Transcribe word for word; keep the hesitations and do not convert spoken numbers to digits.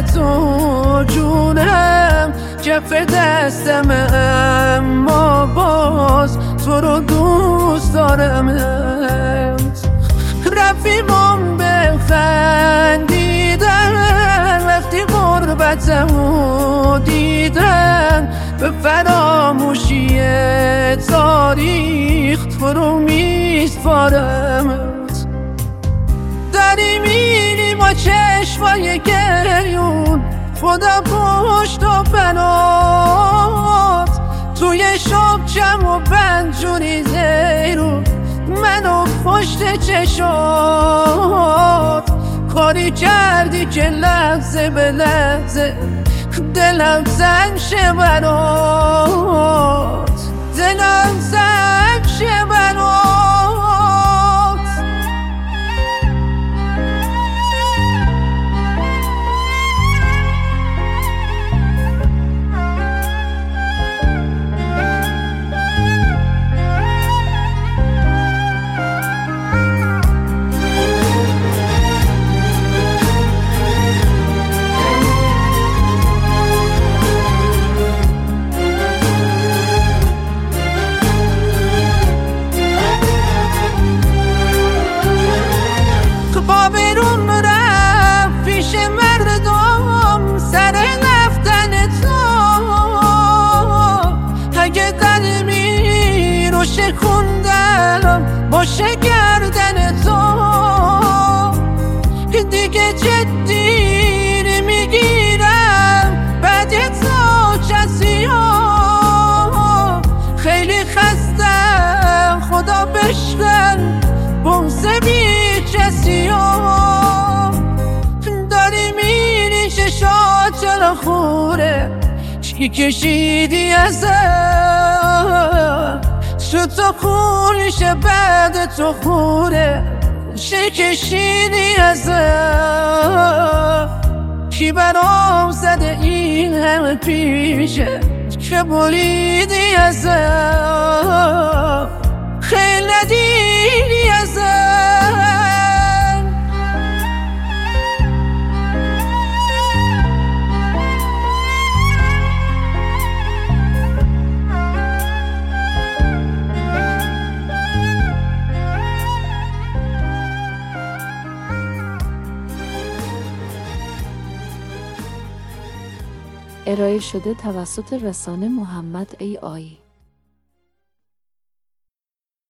تو جونم، کف دستم، اما باز تو رو دوست دارم. رفیقم بخندیدن وقتی غربتمو دیدن، به فراموشی تاریخ تو رو میسپارمت. داری میری با چشمای گریون، خدا پشت و بنات، توی شبچم و بنجونی زیرون منو پشت چشات. کاری کردی که لحظه به لحظه دلم زن شه برات، دلم زن شه برات. بیرون رفت پیش مردم سر رفتن تو، اگه قلبی رو شکوندم باشه گردن تو، دیگه جدی نمیگیرم بعد تو کسی ها. خیلی خستم خدا بشکن بغض بی کسی ها. داری میری چشات چرا خوره، چی کشیدی ازم، شد تو خونشه بعد تو خوره، چی کشیدی ازم. کی برام زده این همه پیشه که بریدی ازم، خیلی ندیدی ازم. ارائه شده توسط رسانه محمد ای آی.